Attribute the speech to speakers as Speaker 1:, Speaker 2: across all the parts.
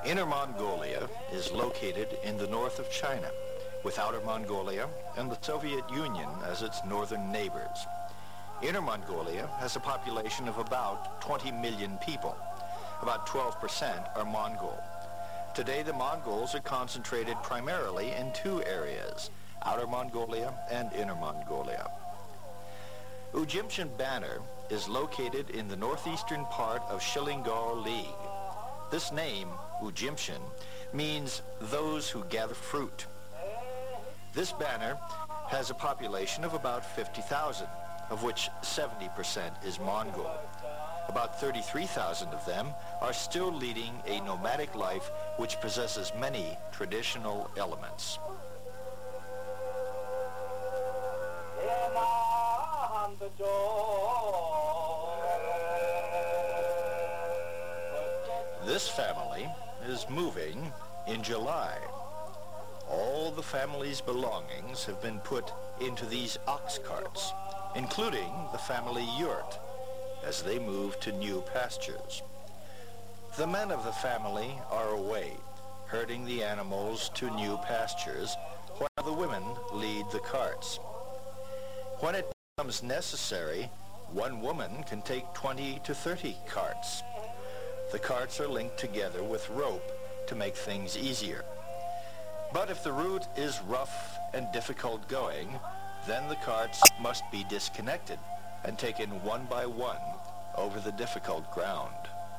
Speaker 1: Inner Mongolia is located in the north of China, with Outer Mongolia and the Soviet Union as its northern neighbors. Inner Mongolia has a population of about 20 million people. About 12% are Mongol. Today, the Mongols are concentrated primarily in two areas, Outer Mongolia and Inner Mongolia. Ujimshin Banner is located in the northeastern part of Shilingol League. This name, Ujimshin, means those who gather fruit. This banner has a population of about 50,000, of which 70% is Mongol. About 33,000 of them are still leading a nomadic life which possesses many traditional elements. This family is moving in July. All the family's belongings have been put into these ox carts, including the family yurt, as they move to new pastures. The men of the family are away, herding the animals to new pastures, while the women lead the carts. When it becomes necessary, one woman can take 20 to 30 carts. The carts are linked together with rope to make things easier. But if the route is rough and difficult going, then the carts must be disconnected and taken one by one over the difficult ground.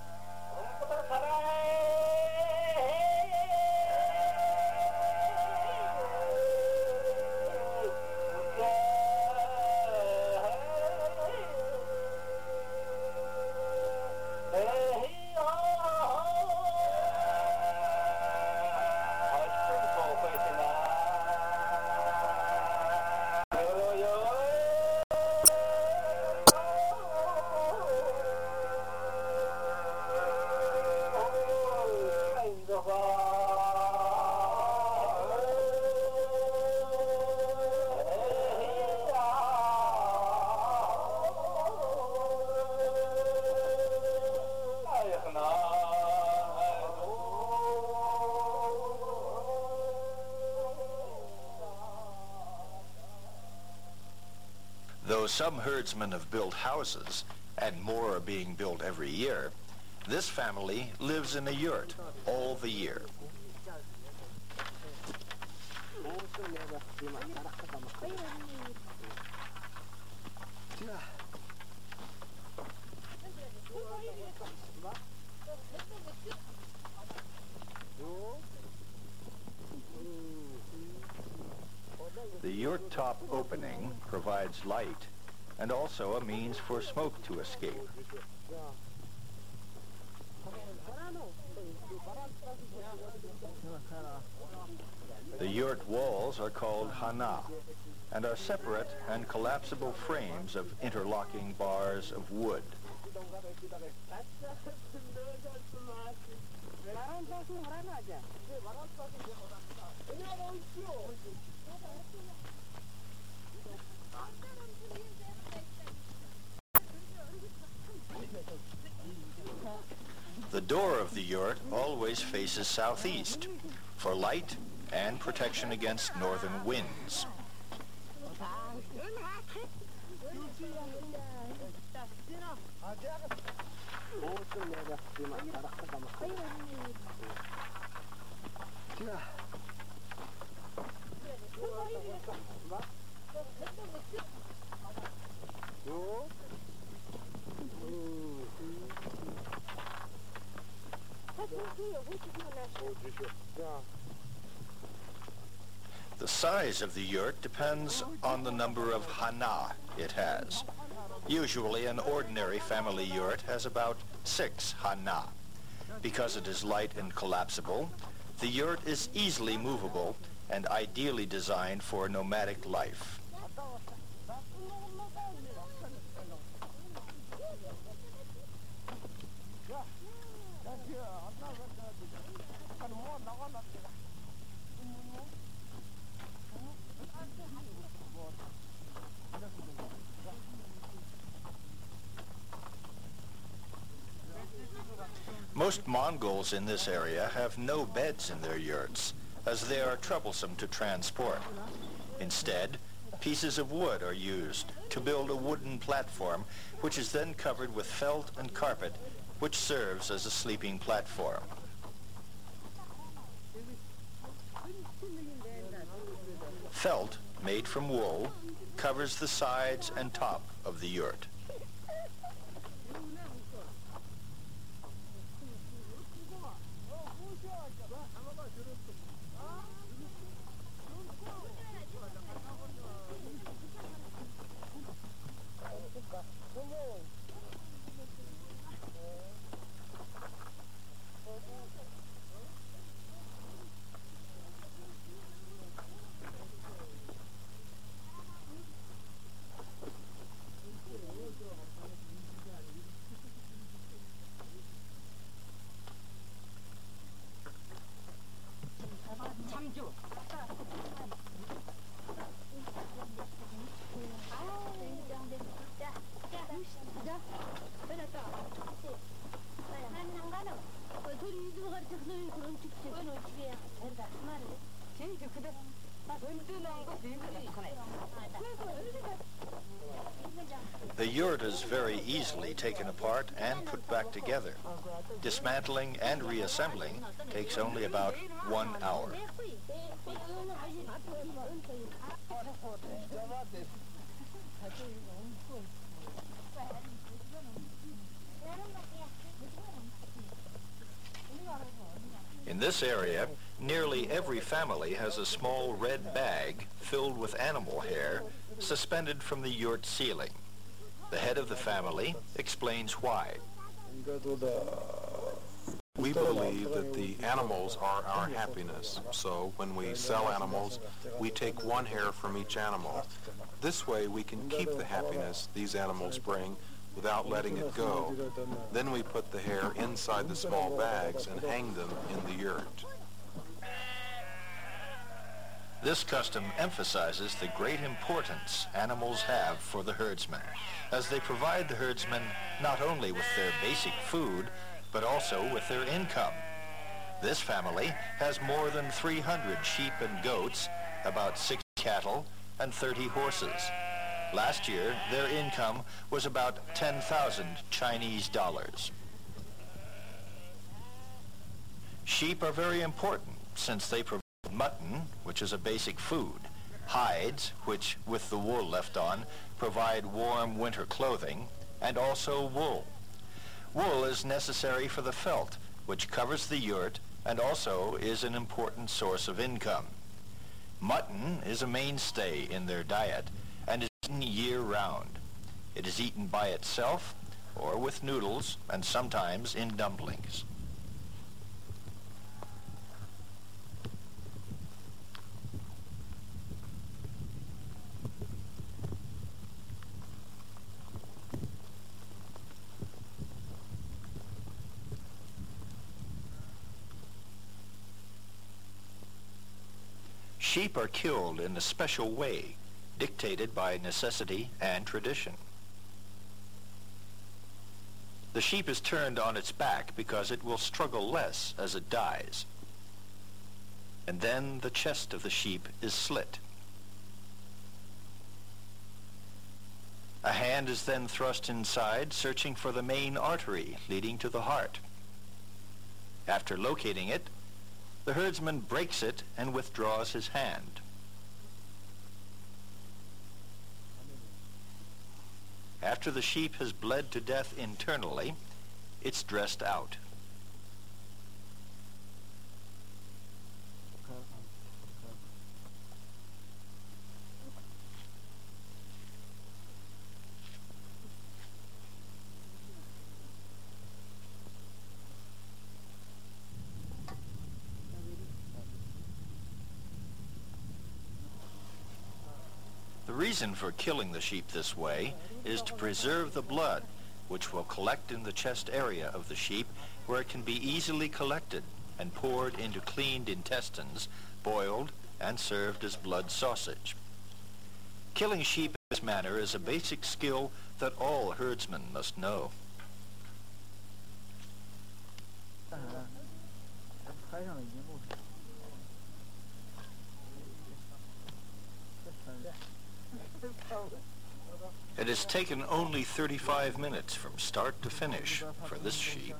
Speaker 1: Though some herdsmen have built houses, and more are being built every year, this family lives in a yurt all the year. The yurt top opening provides light and also a means for smoke to escape. The yurt walls are called hana and are separate and collapsible frames of interlocking bars of wood. The door of the yurt always faces southeast for light and protection against northern winds. The size of the yurt depends on the number of hana it has. Usually an ordinary family yurt has about 6 hana. Because it is light and collapsible, the yurt is easily movable and ideally designed for nomadic life. Most Mongols in this area have no beds in their yurts, as they are troublesome to transport. Instead, pieces of wood are used to build a wooden platform, which is then covered with felt and carpet, which serves as a sleeping platform. Felt, made from wool, covers the sides and top of the yurt. The yurt is very easily taken apart and put back together. Dismantling and reassembling takes only about 1 hour. In this area, nearly every family has a small red bag filled with animal hair suspended from the yurt ceiling. The head of the family explains why.
Speaker 2: We believe that the animals are our happiness, so when we sell animals, we take one hair from each animal. This way we can keep the happiness these animals bring without letting it go. Then we put the hair inside the small bags and hang them in the yurt.
Speaker 1: This custom emphasizes the great importance animals have for the herdsman, as they provide the herdsmen not only with their basic food, but also with their income. This family has more than 300 sheep and goats, about 6 cattle, and 30 horses. Last year, their income was about 10,000 Chinese dollars. Sheep are very important since they provide mutton, which is a basic food, hides, which, with the wool left on, provide warm winter clothing, and also wool. Wool is necessary for the felt, which covers the yurt and also is an important source of income. Mutton is a mainstay in their diet and is eaten year-round. It is eaten by itself or with noodles and sometimes in dumplings. Sheep are killed in a special way, dictated by necessity and tradition. The sheep is turned on its back because it will struggle less as it dies. And then the chest of the sheep is slit. A hand is then thrust inside, searching for the main artery leading to the heart. After locating it, the herdsman breaks it and withdraws his hand. After the sheep has bled to death internally, it's dressed out. The reason for killing the sheep this way is to preserve the blood, which will collect in the chest area of the sheep, where it can be easily collected and poured into cleaned intestines, boiled, and served as blood sausage. Killing sheep in this manner is a basic skill that all herdsmen must know. It has taken only 35 minutes from start to finish for this sheep.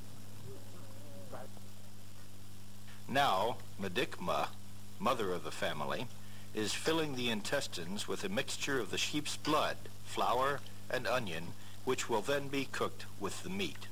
Speaker 1: Now, Medikma, mother of the family, is filling the intestines with a mixture of the sheep's blood, flour, and onion, which will then be cooked with the meat.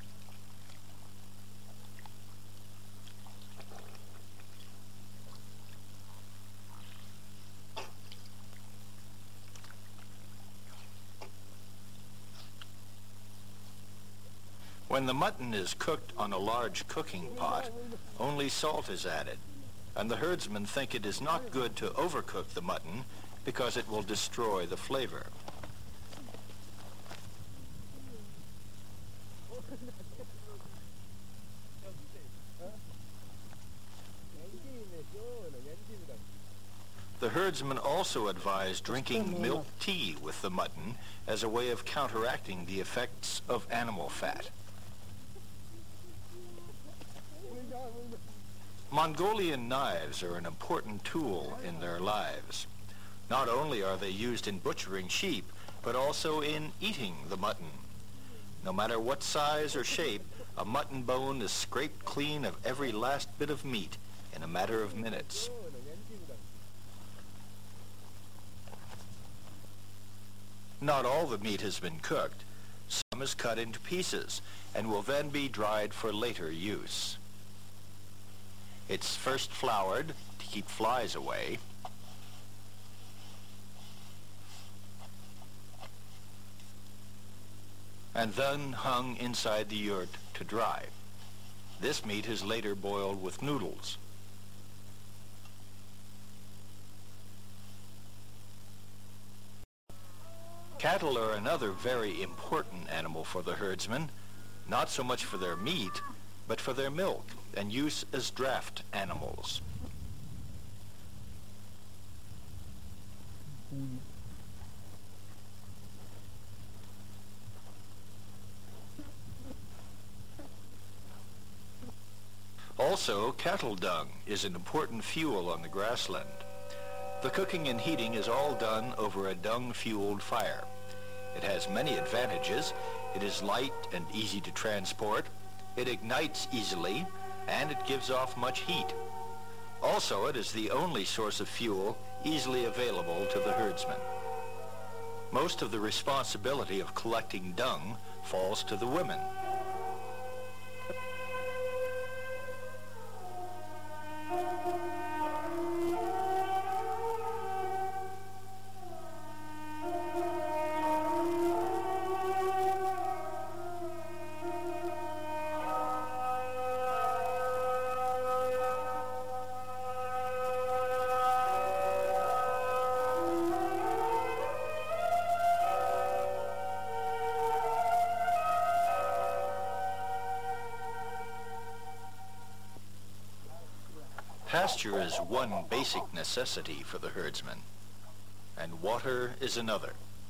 Speaker 1: When the mutton is cooked on a large cooking pot, only salt is added, and the herdsmen think it is not good to overcook the mutton because it will destroy the flavor. The herdsmen also advise drinking milk tea with the mutton as a way of counteracting the effects of animal fat. Mongolian knives are an important tool in their lives. Not only are they used in butchering sheep, but also in eating the mutton. No matter what size or shape, a mutton bone is scraped clean of every last bit of meat in a matter of minutes. Not all the meat has been cooked. Some is cut into pieces and will then be dried for later use. It's first floured to keep flies away, and then hung inside the yurt to dry. This meat is later boiled with noodles. Cattle are another very important animal for the herdsmen, not so much for their meat, but for their milk and use as draft animals. Also, cattle dung is an important fuel on the grassland. The cooking and heating is all done over a dung-fueled fire. It has many advantages. It is light and easy to transport. It ignites easily, and it gives off much heat. Also, it is the only source of fuel easily available to the herdsmen. Most of the responsibility of collecting dung falls to the women. Pasture is one basic necessity for the herdsman, and water is another.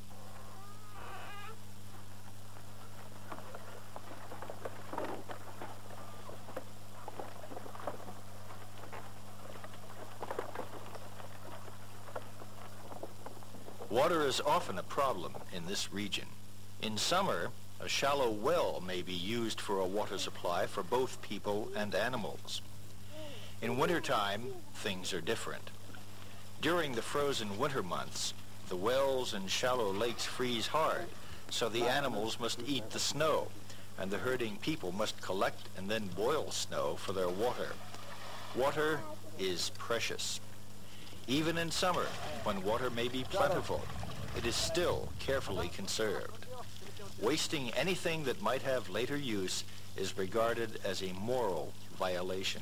Speaker 1: Water is often a problem in this region. In summer, a shallow well may be used for a water supply for both people and animals. In wintertime, things are different. During the frozen winter months, the wells and shallow lakes freeze hard, so the animals must eat the snow, and the herding people must collect and then boil snow for their water. Water is precious. Even in summer, when water may be plentiful, it is still carefully conserved. Wasting anything that might have later use is regarded as a moral violation.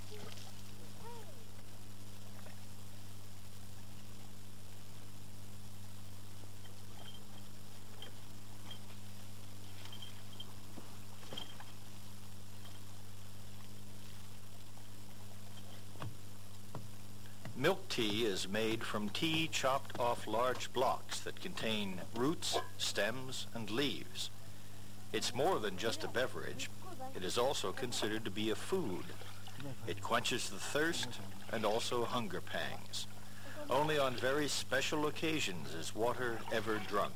Speaker 1: Milk tea is made from tea chopped off large blocks that contain roots, stems, and leaves. It's more than just a beverage. It is also considered to be a food. It quenches the thirst and also hunger pangs. Only on very special occasions is water ever drunk.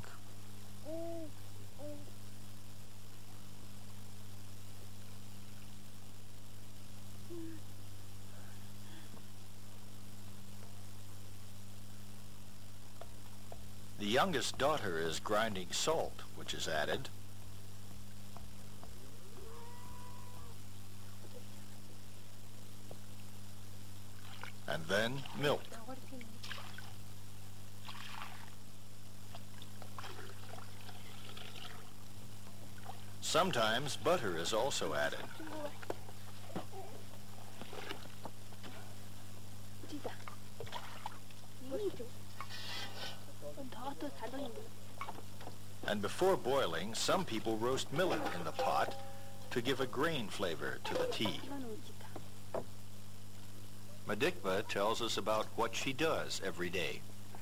Speaker 1: The youngest daughter is grinding salt, which is added. And then milk. Sometimes butter is also added. And before boiling, some people roast millet in the pot to give a grain flavor to the tea. Madikva tells us about what she does every day.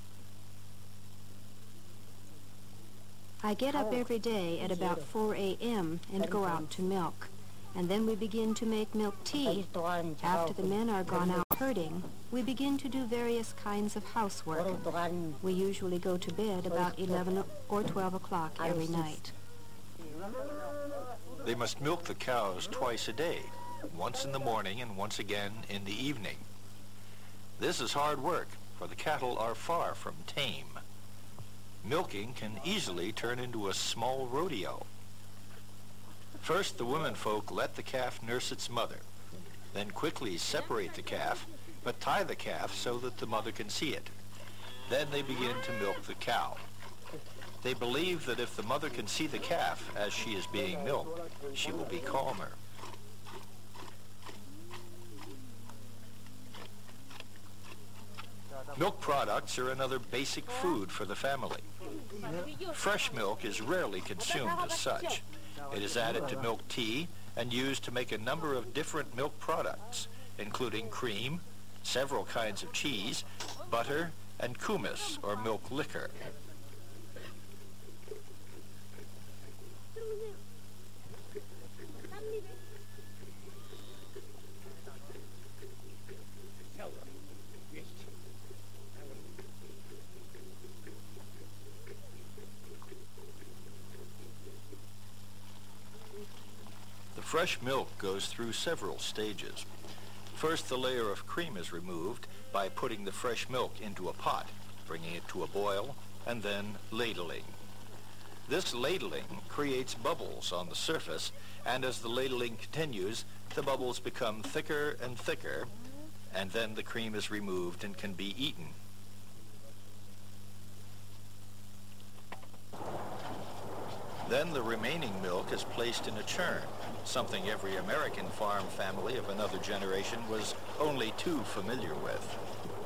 Speaker 3: I get up every day at about 4 a.m. and go out to milk. And then we begin to make milk tea. After the men are gone out herding, we begin to do various kinds of housework. We usually go to bed about 11 or 12 o'clock every night.
Speaker 1: They must milk the cows twice a day, once in the morning and once again in the evening. This is hard work, for the cattle are far from tame. Milking can easily turn into a small rodeo. First, the womenfolk let the calf nurse its mother, then quickly separate the calf, but tie the calf so that the mother can see it. Then they begin to milk the cow. They believe that if the mother can see the calf as she is being milked, she will be calmer. Milk products are another basic food for the family. Fresh milk is rarely consumed as such. It is added to milk tea and used to make a number of different milk products, including cream, several kinds of cheese, butter, and kumis, or milk liquor. Fresh milk goes through several stages. First, the layer of cream is removed by putting the fresh milk into a pot, bringing it to a boil, and then ladling. This ladling creates bubbles on the surface, and as the ladling continues, the bubbles become thicker and thicker, and then the cream is removed and can be eaten. Then the remaining milk is placed in a churn, something every American farm family of another generation was only too familiar with.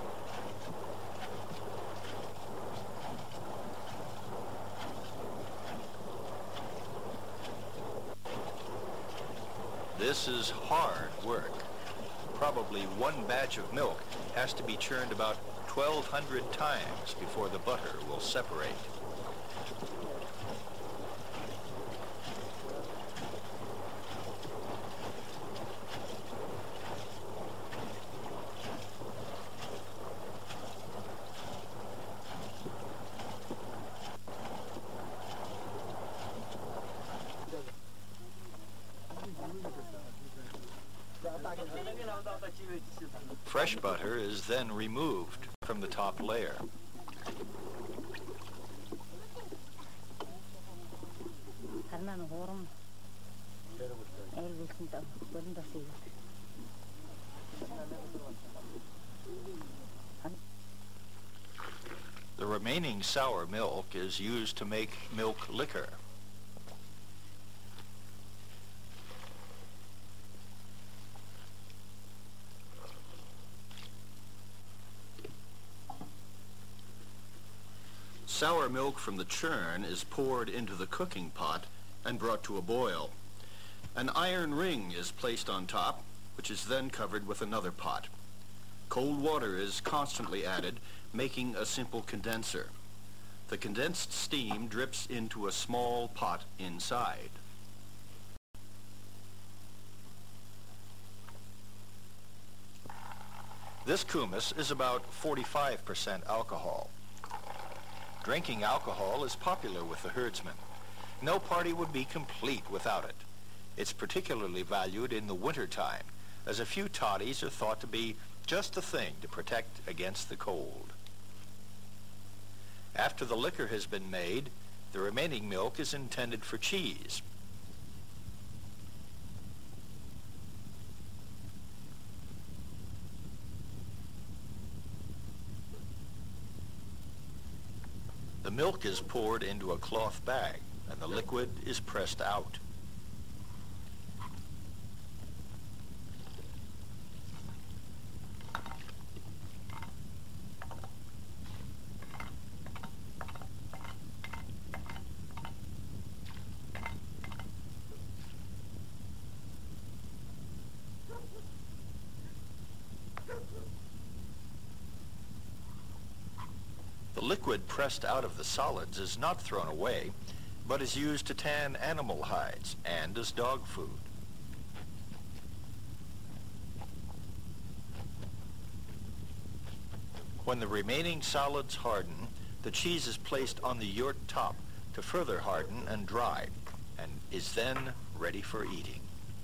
Speaker 1: This is hard work. Probably one batch of milk has to be churned about 1,200 times before the butter will separate. Fresh butter is then removed from the top layer. The remaining sour milk is used to make milk liquor. Sour milk from the churn is poured into the cooking pot and brought to a boil. An iron ring is placed on top, which is then covered with another pot. Cold water is constantly added, making a simple condenser. The condensed steam drips into a small pot inside. This kumis is about 45% alcohol. Drinking alcohol is popular with the herdsmen. No party would be complete without it. It's particularly valued in the wintertime, as a few toddies are thought to be just the thing to protect against the cold. After the liquor has been made, the remaining milk is intended for cheese. The milk is poured into a cloth bag, and the liquid is pressed out. The liquid pressed out of the solids is not thrown away, but is used to tan animal hides and as dog food. When the remaining solids harden, the cheese is placed on the yurt top to further harden and dry, and is then ready for eating.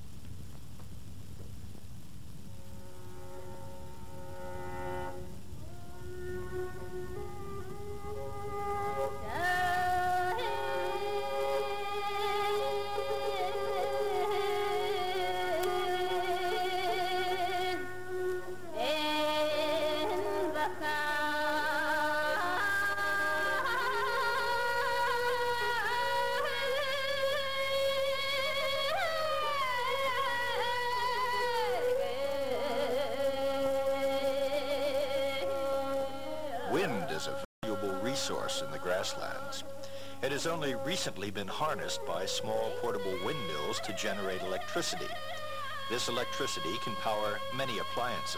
Speaker 1: Wind is a valuable resource in the grasslands. It has only recently been harnessed by small portable windmills to generate electricity. This electricity can power many appliances.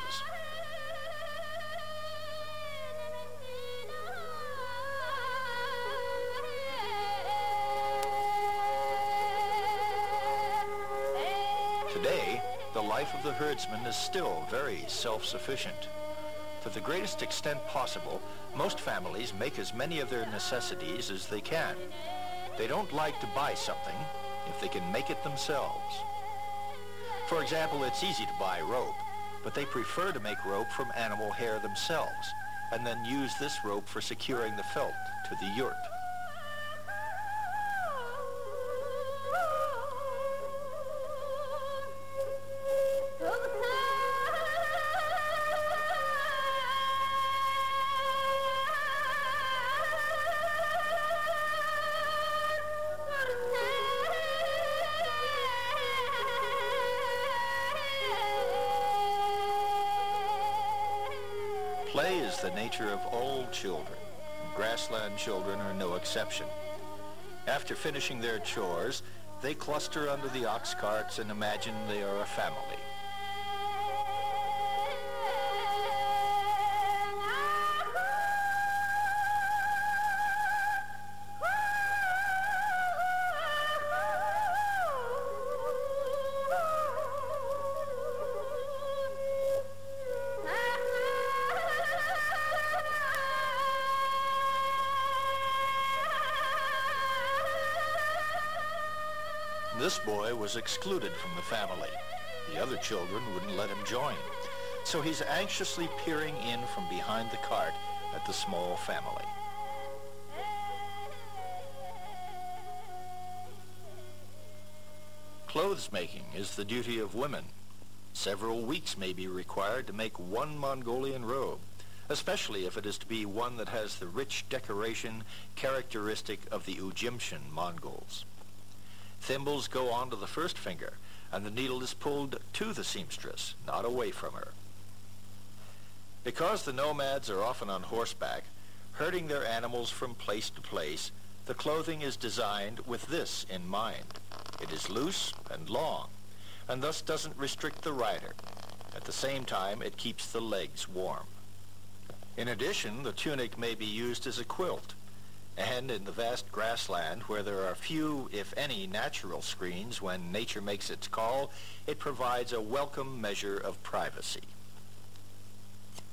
Speaker 1: Today, the life of the herdsman is still very self-sufficient. To the greatest extent possible, most families make as many of their necessities as they can. They don't like to buy something if they can make it themselves. For example, it's easy to buy rope, but they prefer to make rope from animal hair themselves, and then use this rope for securing the felt to the yurt. Play is the nature of all children, and grassland children are no exception. After finishing their chores, they cluster under the ox carts and imagine they are a family. This boy was excluded from the family. The other children wouldn't let him join. So he's anxiously peering in from behind the cart at the small family. Clothes making is the duty of women. Several weeks may be required to make one Mongolian robe, especially if it is to be one that has the rich decoration characteristic of the Ujimshin Mongols. Thimbles go onto the first finger, and the needle is pulled to the seamstress, not away from her. Because the nomads are often on horseback, herding their animals from place to place, the clothing is designed with this in mind. It is loose and long, and thus doesn't restrict the rider. At the same time, it keeps the legs warm. In addition, the tunic may be used as a quilt. And in the vast grassland, where there are few, if any, natural screens when nature makes its call, it provides a welcome measure of privacy.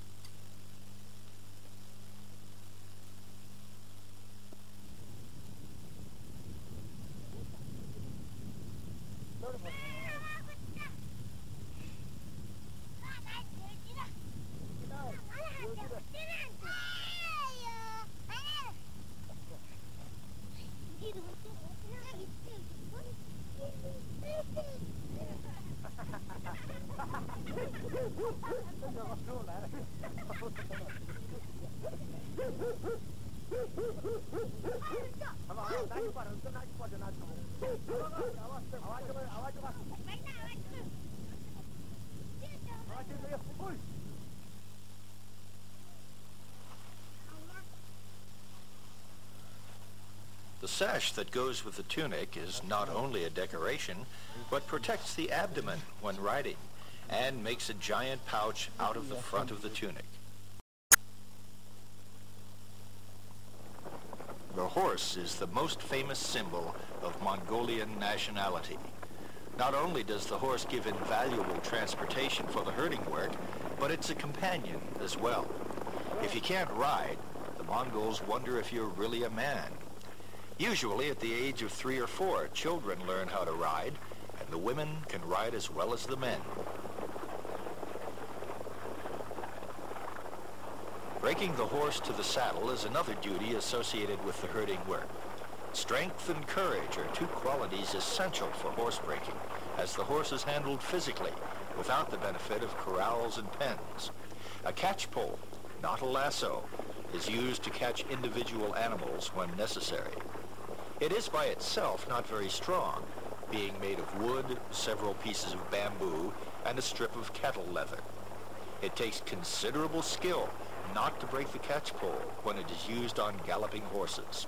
Speaker 1: The sash that goes with the tunic is not only a decoration, but protects the abdomen when riding and makes a giant pouch out of the front of the tunic. The horse is the most famous symbol of Mongolian nationality. Not only does the horse give invaluable transportation for the herding work, but it's a companion as well. If you can't ride, the Mongols wonder if you're really a man. Usually at the age of 3 or 4, children learn how to ride, and the women can ride as well as the men. Breaking the horse to the saddle is another duty associated with the herding work. Strength and courage are two qualities essential for horse breaking, as the horse is handled physically, without the benefit of corrals and pens. A catch pole, not a lasso, is used to catch individual animals when necessary. It is by itself not very strong, being made of wood, several pieces of bamboo, and a strip of kettle leather. It takes considerable skill not to break the catch pole when it is used on galloping horses.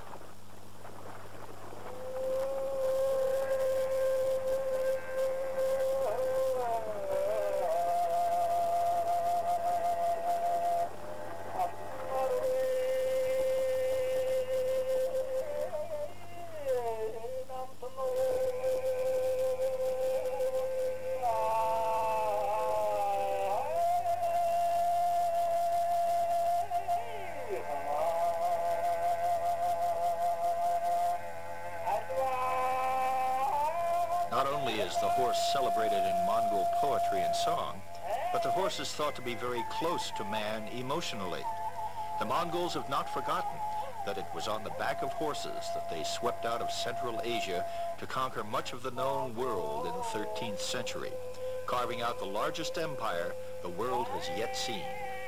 Speaker 1: Not only is the horse celebrated in Mongol poetry and song, but the horse is thought to be very close to man emotionally. The Mongols have not forgotten that it was on the back of horses that they swept out of Central Asia to conquer much of the known world in the 13th century, carving out the largest empire the world has yet seen.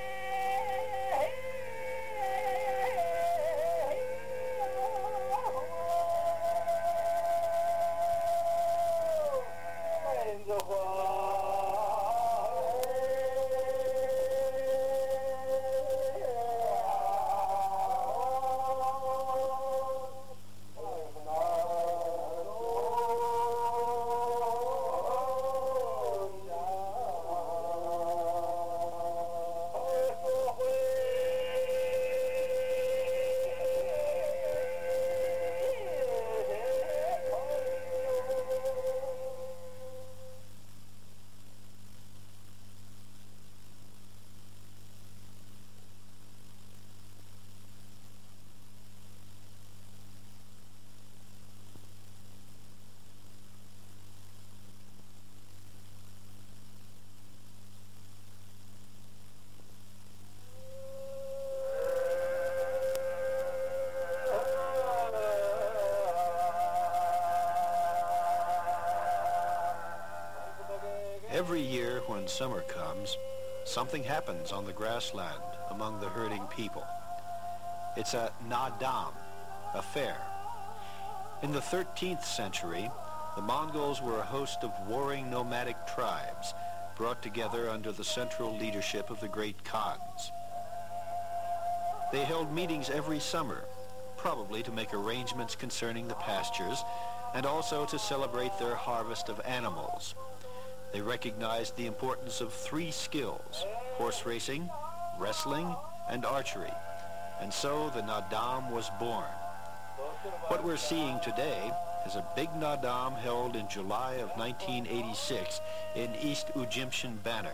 Speaker 1: Every year when summer comes, something happens on the grassland among the herding people. It's a nadam, a fair. In the 13th century, the Mongols were a host of warring nomadic tribes brought together under the central leadership of the great Khans. They held meetings every summer, probably to make arrangements concerning the pastures and also to celebrate their harvest of animals. They recognized the importance of 3 skills: horse racing, wrestling, and archery. And so the Nadam was born. What we're seeing today is a big Nadam held in July of 1986 in East Ujimshin Banner.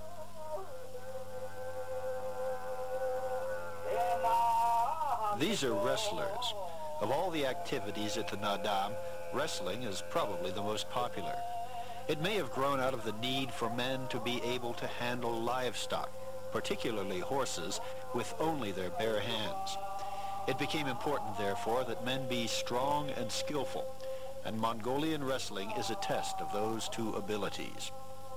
Speaker 1: These are wrestlers. Of all the activities at the Nadam, wrestling is probably the most popular.
Speaker 4: It may have grown out of the need for men to be able to handle livestock, particularly horses, with only their bare hands. It became important, therefore, that men be strong and skillful, and Mongolian wrestling is a test of those two abilities.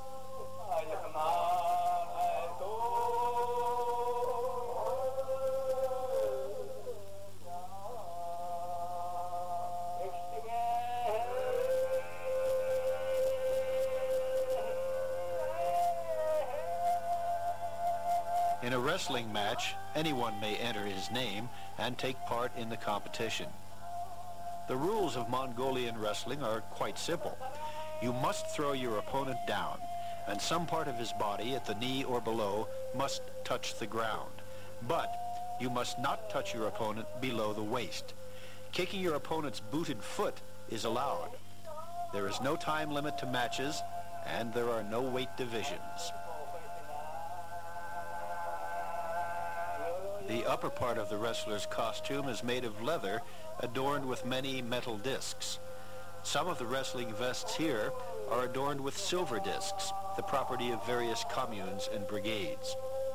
Speaker 4: In a wrestling match, anyone may enter his name and take part in the competition. The rules of Mongolian wrestling are quite simple. You must throw your opponent down, and some part of his body at the knee or below must touch the ground. But you must not touch your opponent below the waist. Kicking your opponent's booted foot is allowed. There is no time limit to matches, and there are no weight divisions. The upper part of the wrestler's costume is made of leather adorned with many metal discs. Some of the wrestling vests here are adorned with silver discs, the property of various communes and brigades.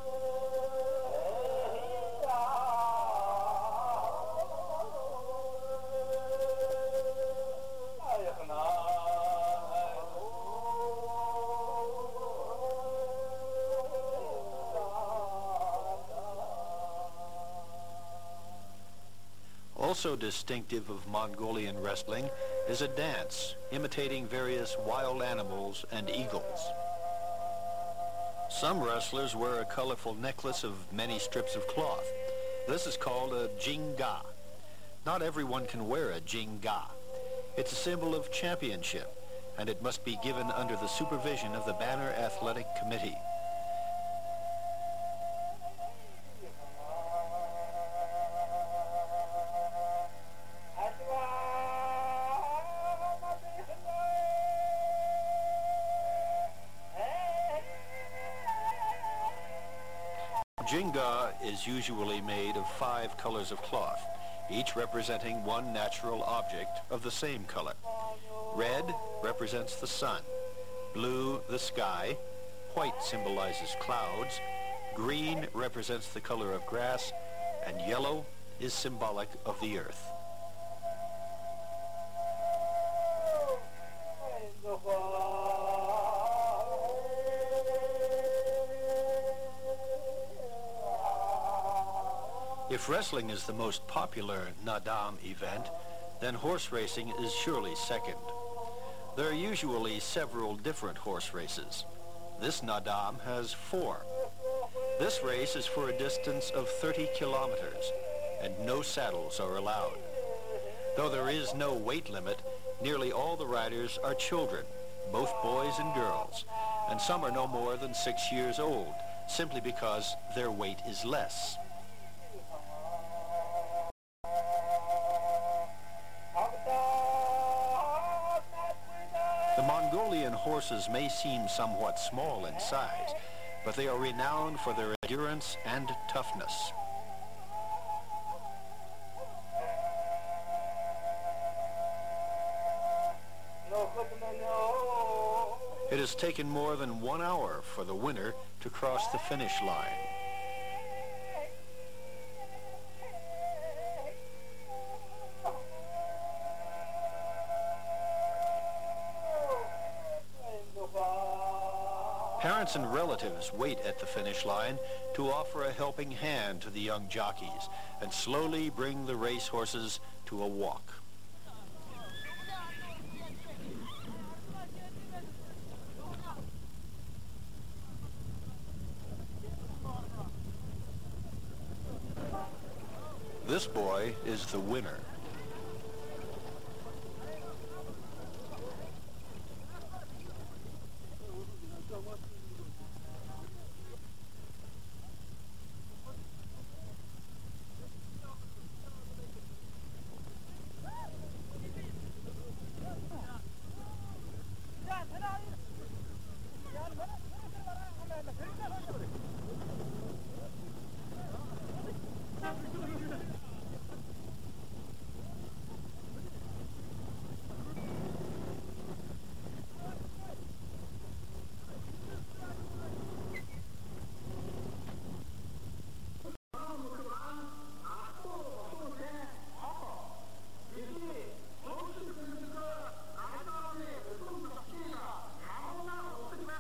Speaker 4: Also distinctive of Mongolian wrestling is a dance imitating various wild animals and eagles. Some wrestlers wear a colorful necklace of many strips of cloth. This is called a jinga. Not everyone can wear a jinga. It's a symbol of championship, and it must be given under the supervision of the Banner Athletic Committee. Jinga is usually made of 5 colors of cloth, each representing one natural object of the same color. Red represents the sun, blue the sky, white symbolizes clouds, green represents the color of grass, and yellow is symbolic of the earth. If wrestling is the most popular Nadam event, then horse racing is surely second. There are usually several different horse races. This Nadam has 4. This race is for a distance of 30 kilometers, and no saddles are allowed. Though there is no weight limit, nearly all the riders are children, both boys and girls, and some are no more than 6 years old, simply because their weight is less. The Mongolian horses may seem somewhat small in size, but they are renowned for their endurance and toughness. It has taken more than 1 hour for the winner to cross the finish line. Parents and relatives wait at the finish line to offer a helping hand to the young jockeys and slowly bring the race horses to a walk. This boy is the winner.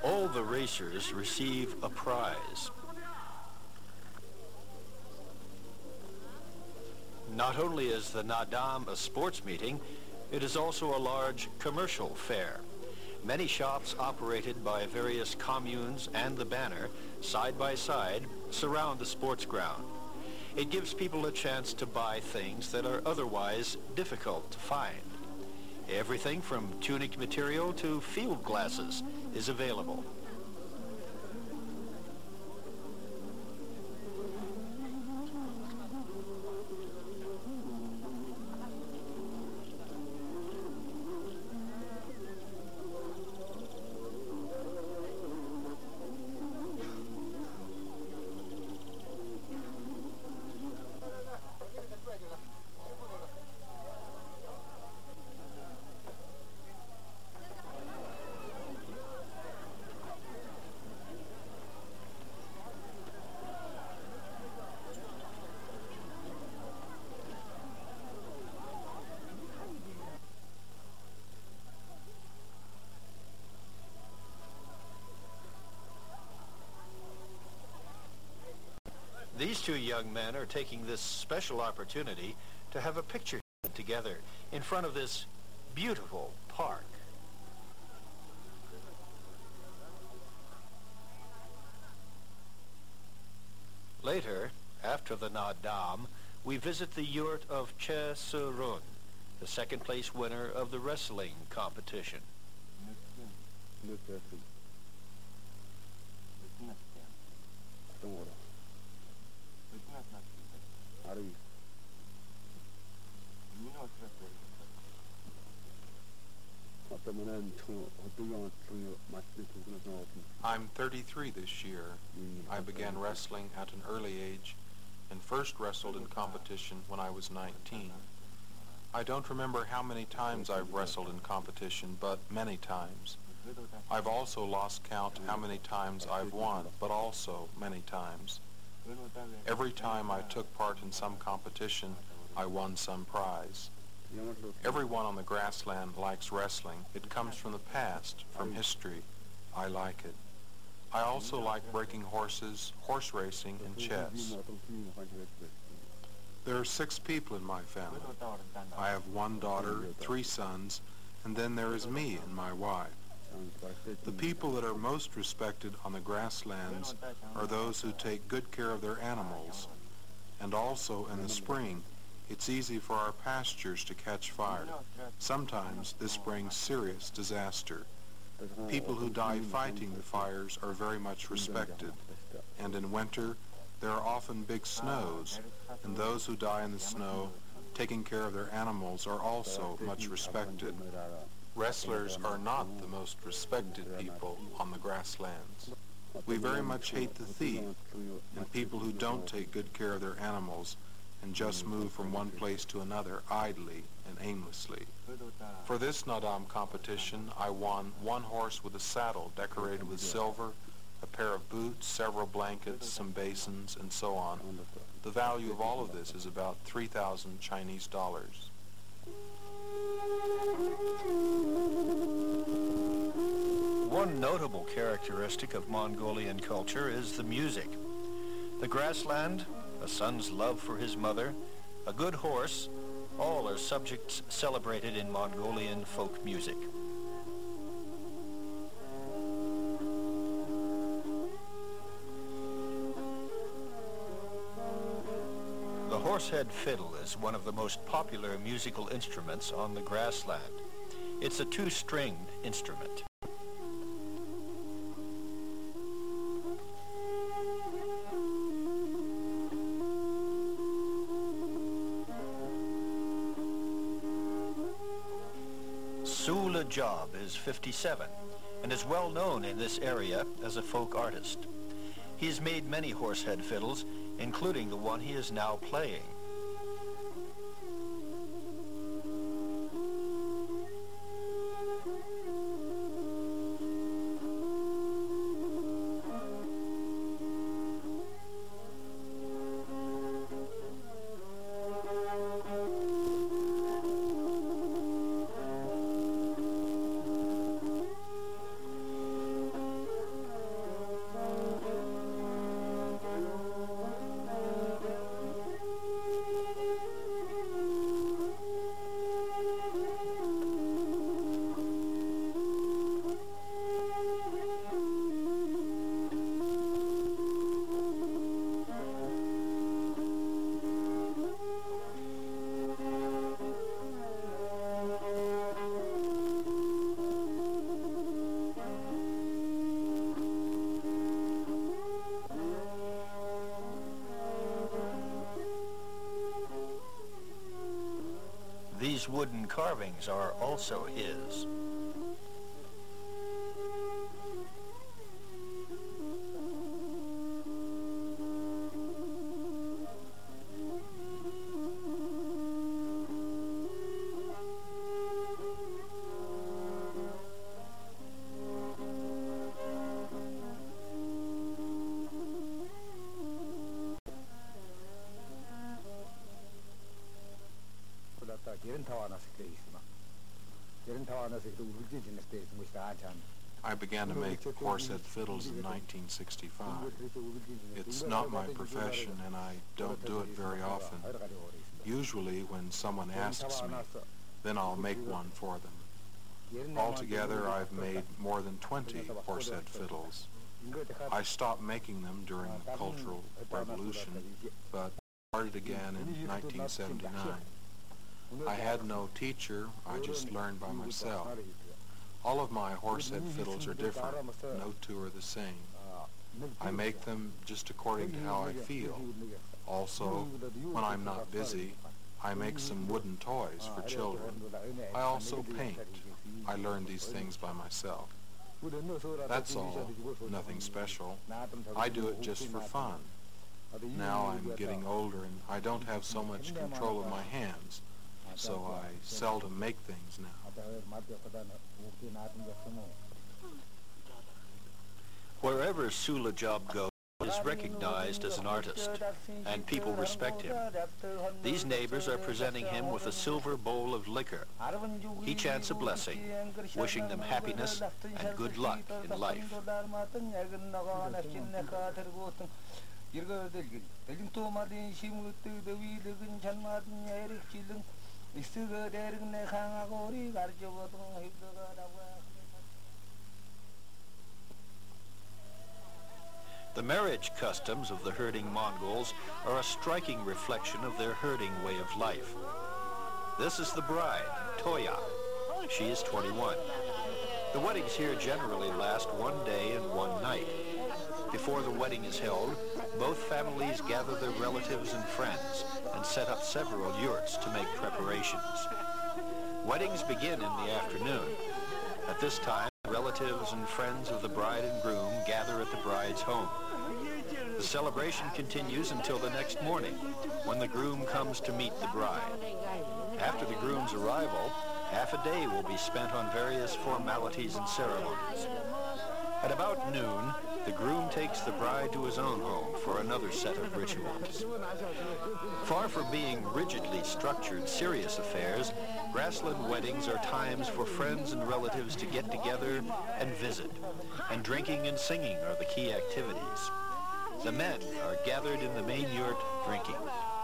Speaker 4: All the racers receive a prize. Not only is the Naadam a sports meeting, it is also a large commercial fair. Many shops operated by various communes and the banner, side by side, surround the sports ground. It gives people a chance to buy things that are otherwise difficult to find. Everything from tunic material to field glasses is available. These two young men are taking this special opportunity to have a picture together in front of this beautiful park. Later, after the Naadam, we visit the yurt of Che Surun, the second-place winner of the wrestling competition.
Speaker 2: I'm 33 this year. I began wrestling at an early age and first wrestled in competition when I was 19. I don't remember how many times I've wrestled in competition, but many times. I've also lost count how many times I've won, but also many times. Every time I took part in some competition, I won some prize. Everyone on the grassland likes wrestling. It comes from the past, from history. I like it. I also like breaking horses, horse racing, and chess. There are 6 people in my family. I have 1 daughter, 3 sons, and then there is me and my wife. The people that are most respected on the grasslands are those who take good care of their animals. And also in the spring, it's easy for our pastures to catch fire. Sometimes this brings serious disaster. People who die fighting the fires are very much respected. And in winter, there are often big snows, and those who die in the snow, taking care of their animals, are also much respected. Wrestlers are not the most respected people on the grasslands. We very much hate the thief and people who don't take good care of their animals and just move from one place to another idly and aimlessly. For this Naadam competition, I won 1 horse with a saddle decorated with silver, a pair of boots, several blankets, some basins, and so on. The value of all of this is about 3,000 Chinese dollars.
Speaker 4: One notable characteristic of Mongolian culture is the music. The grassland, a son's love for his mother, a good horse, all are subjects celebrated in Mongolian folk music. The horsehead fiddle is one of the most popular musical instruments on the grassland. It's a 2-stringed instrument. Sula Job is 57 and is well known in this area as a folk artist. He has made many horsehead fiddles, including the one he is now playing. wooden carvings are also his.
Speaker 2: I began to make horsehead fiddles in 1965. It's not my profession, and I don't do it very often. Usually when someone asks me, then I'll make one for them. Altogether, I've made more than 20 horsehead fiddles. I stopped making them during the Cultural Revolution, but started again in 1979. I had no teacher, I just learned by myself. All of my horsehead fiddles are different, no two are the same. I make them just according to how I feel. Also, when I'm not busy, I make some wooden toys for children. I also paint. I learned these things by myself. That's all, nothing special. I do it just for fun. Now I'm getting older and I don't have so much control of my hands, so I seldom make things now.
Speaker 4: Wherever Sula Job goes, he is recognized as an artist, and people respect him. These neighbors are presenting him with a silver bowl of liquor. He chants a blessing, wishing them happiness and good luck in life. The marriage customs of the herding Mongols are a striking reflection of their herding way of life. This is the bride, Toya. She is 21. The weddings here generally last one day and one night. Before the wedding is held, both families gather their relatives and friends and set up several yurts to make preparations. Weddings begin in the afternoon. At this time, relatives and friends of the bride and groom gather at the bride's home. The celebration continues until the next morning, when the groom comes to meet the bride. After the groom's arrival, half a day will be spent on various formalities and ceremonies. At about noon, the groom takes the bride to his own home for another set of rituals. Far from being rigidly structured, serious affairs, grassland weddings are times for friends and relatives to get together and visit, and drinking and singing are the key activities. The men are gathered in the main yurt drinking.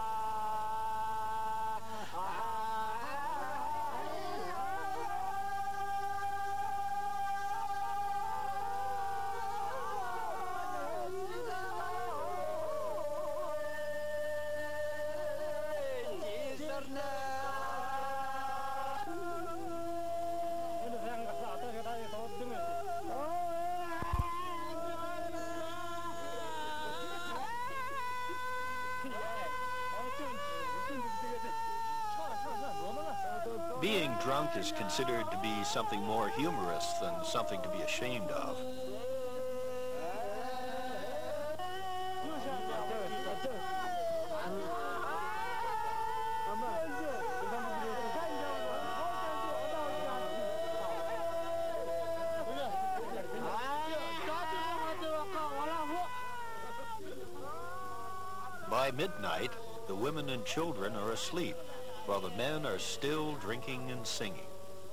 Speaker 4: Being drunk is considered to be something more humorous than something to be ashamed of. By midnight, the women and children are asleep, while the men are still drinking and singing.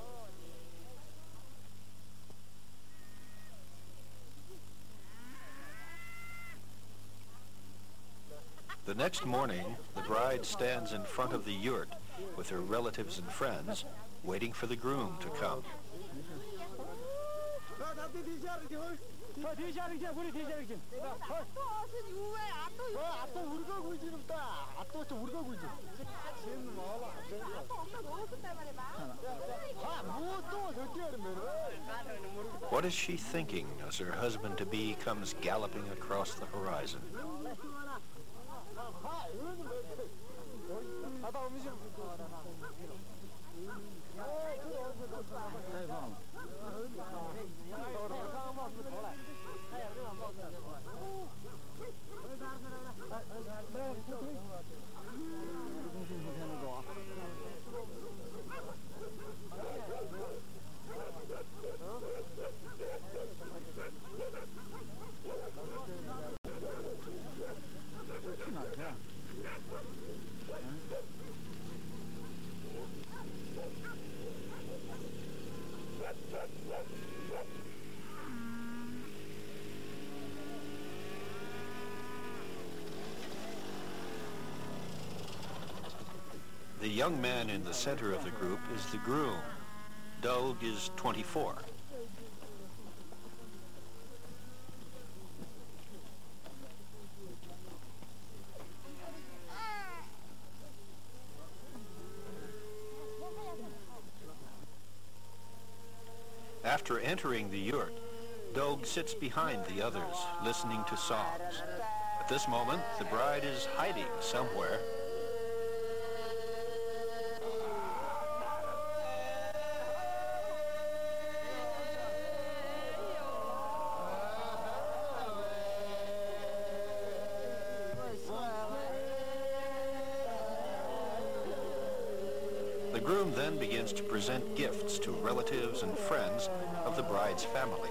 Speaker 4: The next morning, the bride stands in front of the yurt with her relatives and friends, waiting for the groom to come. What is she thinking as her husband-to-be comes galloping across the horizon? The young man in the center of the group is the groom. Doug is 24. After entering the yurt, Doug sits behind the others, listening to songs. At this moment, the bride is hiding somewhere. The groom then begins to present gifts to relatives and friends of the bride's family.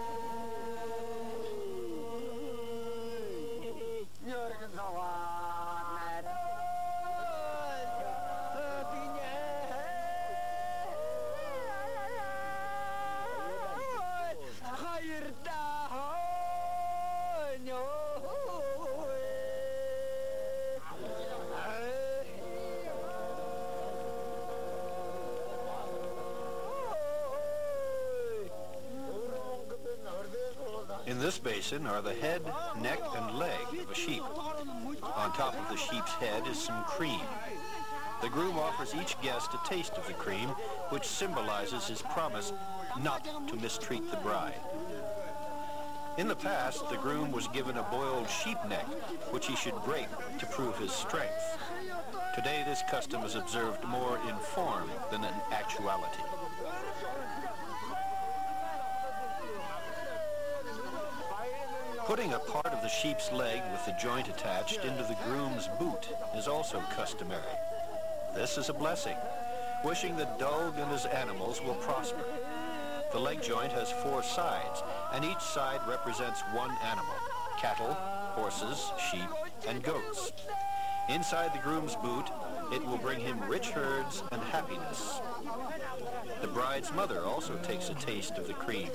Speaker 4: In this basin are the head, neck, and leg of a sheep. On top of the sheep's head is some cream. The groom offers each guest a taste of the cream, which symbolizes his promise not to mistreat the bride. In the past, the groom was given a boiled sheep neck, which he should break to prove his strength. Today, this custom is observed more in form than in actuality. Putting a part of the sheep's leg with the joint attached into the groom's boot is also customary. This is a blessing, wishing that Doug and his animals will prosper. The leg joint has 4 sides, and each side represents one animal: cattle, horses, sheep, and goats. Inside the groom's boot, it will bring him rich herds and happiness. The bride's mother also takes a taste of the cream.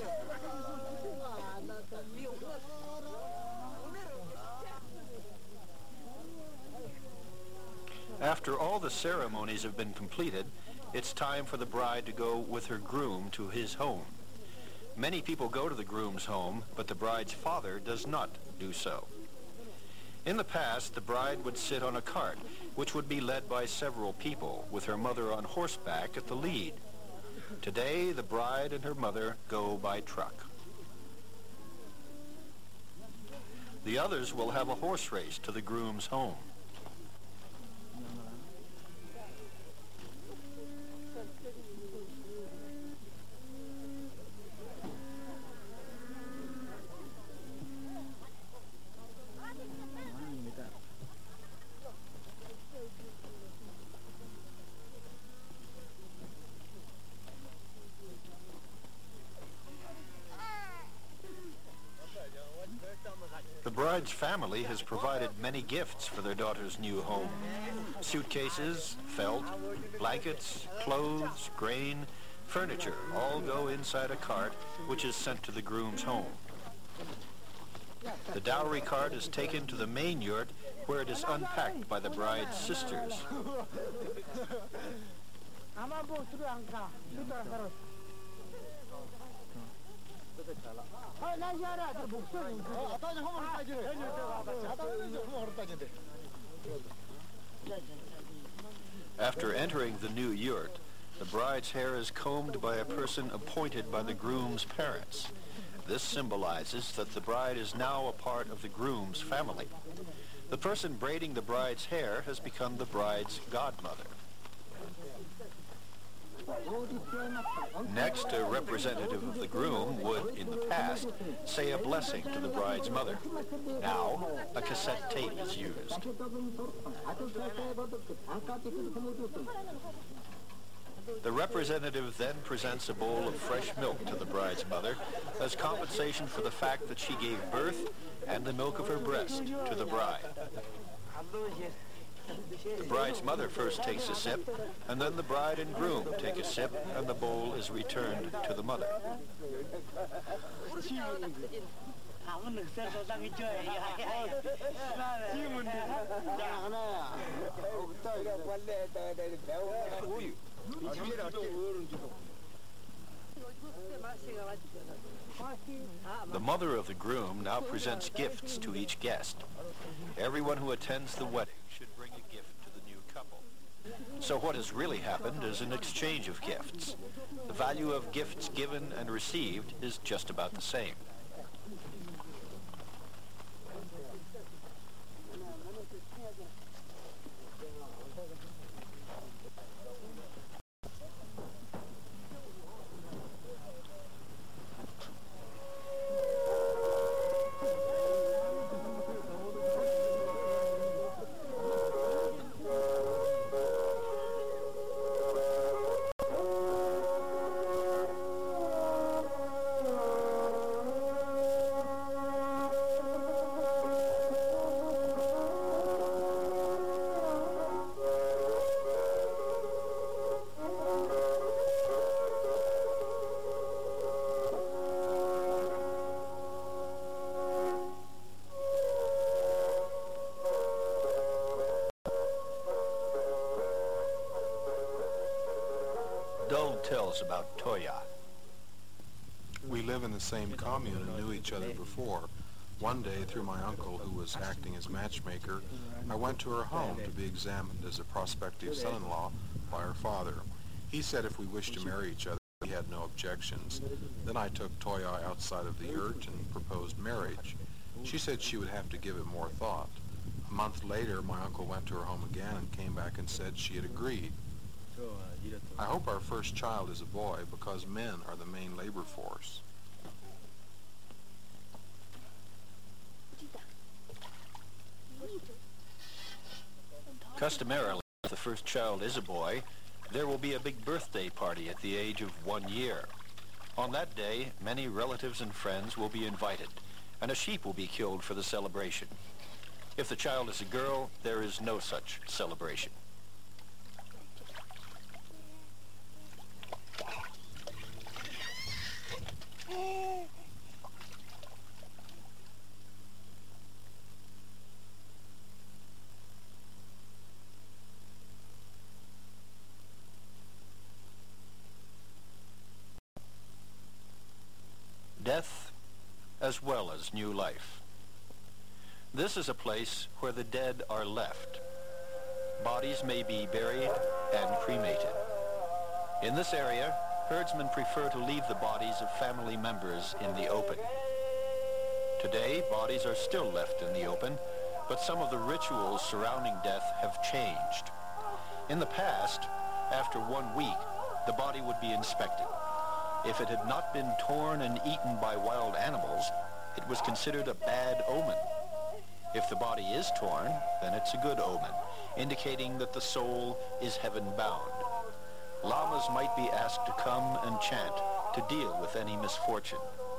Speaker 4: After all the ceremonies have been completed, it's time for the bride to go with her groom to his home. Many people go to the groom's home, but the bride's father does not do so. In the past, the bride would sit on a cart, which would be led by several people, with her mother on horseback at the lead. Today, the bride and her mother go by truck. The others will have a horse race to the groom's home. The bride's family has provided many gifts for their daughter's new home. Suitcases, felt, blankets, clothes, grain, furniture all go inside a cart which is sent to the groom's home. The dowry cart is taken to the main yurt where it is unpacked by the bride's sisters. After entering the new yurt, the bride's hair is combed by a person appointed by the groom's parents. This symbolizes that the bride is now a part of the groom's family. The person braiding the bride's hair has become the bride's godmother. Next, a representative of the groom would, in the past, say a blessing to the bride's mother. Now, a cassette tape is used. The representative then presents a bowl of fresh milk to the bride's mother as compensation for the fact that she gave birth and the milk of her breast to the bride. The bride's mother first takes a sip, and then the bride and groom take a sip, and the bowl is returned to the mother. The mother of the groom now presents gifts to each guest. Everyone who attends the wedding should bring a gift to the new couple. So what has really happened is an exchange of gifts. The value of gifts given and received is just about the same. Dull tells about Toya.
Speaker 2: We live in the same commune and knew each other before. One day, through my uncle, who was acting as matchmaker, I went to her home to be examined as a prospective son-in-law by her father. He said if we wished to marry each other, he had no objections. Then I took Toya outside of the yurt and proposed marriage. She said she would have to give it more thought. A month later, my uncle went to her home again and came back and said she had agreed. I hope our first child is a boy because men are the main labor force.
Speaker 4: Customarily, if the first child is a boy, there will be a big birthday party at the age of 1 year. On that day, many relatives and friends will be invited, and a sheep will be killed for the celebration. If the child is a girl, there is no such celebration. Death as well as new life. This is a place where the dead are left. Bodies may be buried and cremated. In this area, herdsmen prefer to leave the bodies of family members in the open. Today, bodies are still left in the open, but some of the rituals surrounding death have changed. In the past, after 1 week, the body would be inspected. If it had not been torn and eaten by wild animals, it was considered a bad omen. If the body is torn, then it's a good omen, indicating that the soul is heaven-bound. Lamas might be asked to come and chant to deal with any misfortune.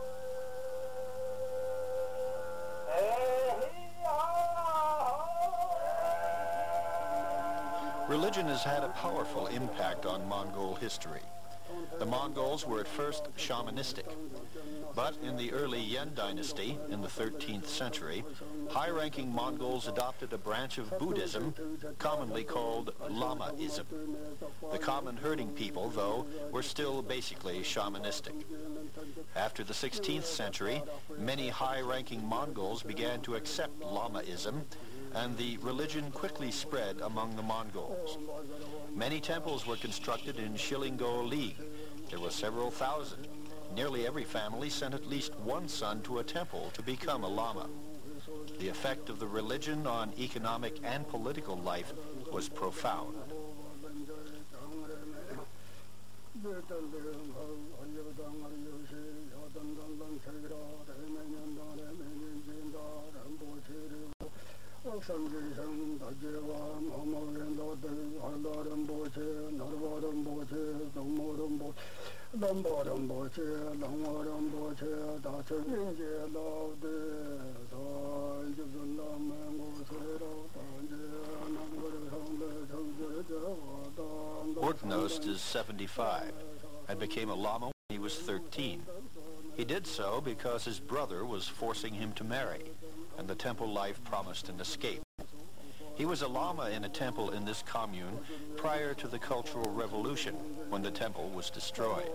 Speaker 4: Religion has had a powerful impact on Mongol history. The Mongols were at first shamanistic, but in the early Yen dynasty in the 13th century, high-ranking Mongols adopted a branch of Buddhism commonly called Lamaism. The common herding people, though, were still basically shamanistic. After the 16th century, many high-ranking Mongols began to accept Lamaism, and the religion quickly spread among the Mongols. Many temples were constructed in Shilingo League. There were several thousand. Nearly every family sent at least one son to a temple to become a lama. The effect of the religion on economic and political life was profound. Ortnost is 75 and became a lama when he was 13. He did so because his brother was forcing him to marry, and the temple life promised an escape. He was a lama in a temple in this commune prior to the Cultural Revolution, when the temple was destroyed.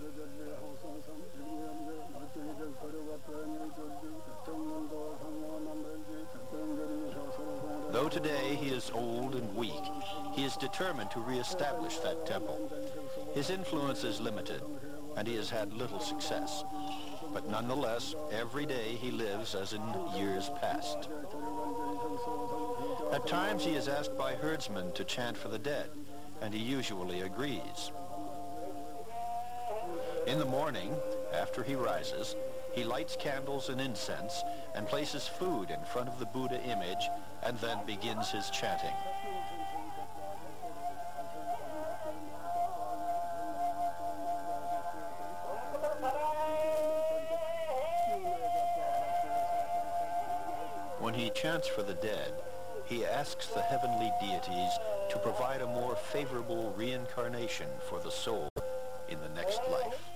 Speaker 4: Though today he is old and weak, he is determined to reestablish that temple. His influence is limited, and he has had little success. But nonetheless, every day he lives as in years past. At times he is asked by herdsmen to chant for the dead, and he usually agrees. In the morning, after he rises, he lights candles and incense and places food in front of the Buddha image and then begins his chanting. When he chants for the dead, he asks the heavenly deities to provide a more favorable reincarnation for the soul in the next life.